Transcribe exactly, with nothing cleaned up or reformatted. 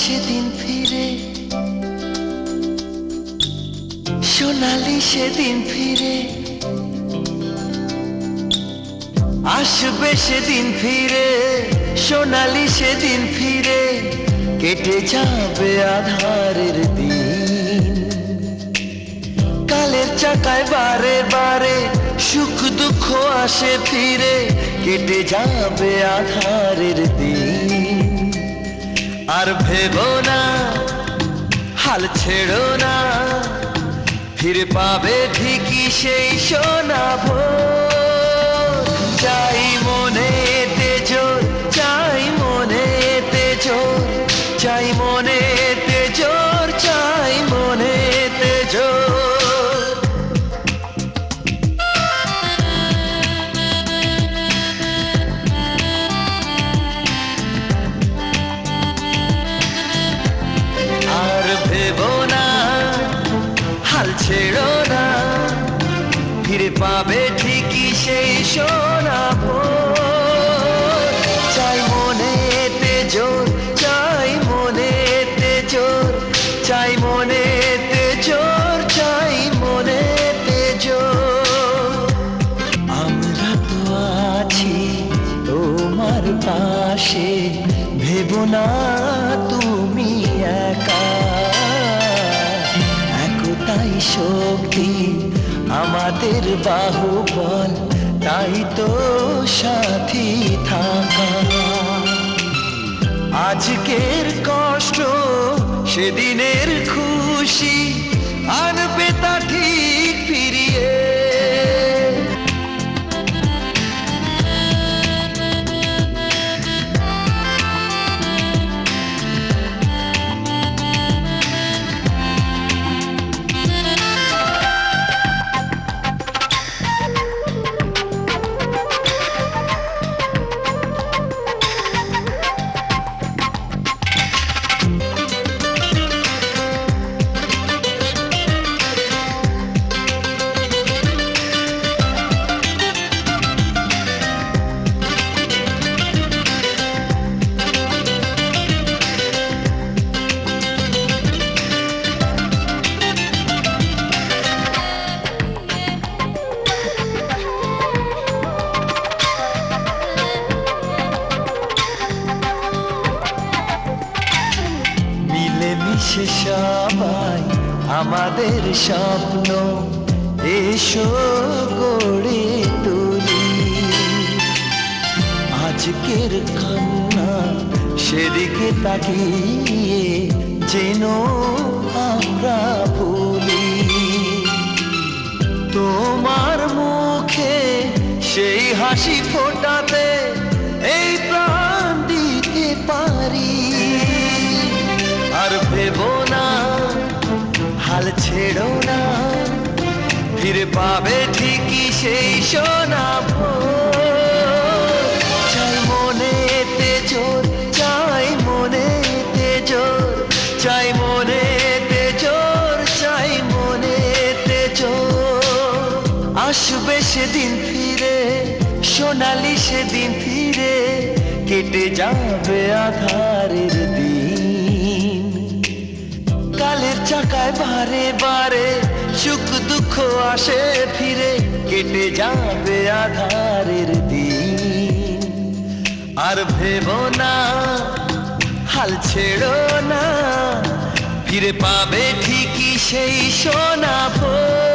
সেদিন ফিরে, সোনালি সেদিন ফিরে আসবে, সেদিন ফিরে সোনালি সেদিন ফিরে কেটে যাবে আধারের দিন। কালের চাকায় বারে বারে সুখ দুঃখ আসে ফিরে, কেটে যাবে আধারের দিন। আর ভেবো না, হাল ছেড়ো না, ফিরে পাবে ঠিকই সেই সোনা ভোর। চাই মনেতে জোর, চাই মনেতে জোর, চাই মনেতে জোর, চাই মনেতে জোর। আর ভেবো না, হাল ছেড়ো না, ফিরে পাবে ঠিকই সেই সোনা ভোর। চাই মনেতে জোর, চাই মনেতে জোর, চাই মনেতে জোর, চাই মনেতে জোর। আমরা তো আছি তোমার পাশে, ভেবো না তুমি একা। একতাই শক্তি আমাদের বাহুবল, তাই তো সাথী থাকা। আজকের কষ্ট সেদিনের খুশি আনবে তা ঠিক ফিরিয়ে। মিলেমিশে সবাই আমাদের স্বপ্ন এসো গড়ে তুলি। আজকের কান্না সেদিকে তাকিয়ে যেন আমরা ভুলি। তোমার মুখে সেই হাসি ফোটাতে এই প্রাণ দিতে পারি। আর ভেবো না, হাল ছেড়ো না, ফিরে পাবে ঠিকই সেই সোনা ভোর। চাই মনেতে জোর, চাই মনেতে জোর, চাই মনেতে জোর, চাই মনেতে জোর। আসবে সেদিন ফিরে, সোনালি সেদিন ফিরে কেটে যাবে আধারের দিন। কালের চাকায় বারে বারে সুখ দুঃখ আসে ফিরে, কেটে যাবে আধারের দিন। আর ভেবো না, হাল ছেড়ো না, ফিরে পাবে ঠিকই সেই সোনা ভোর।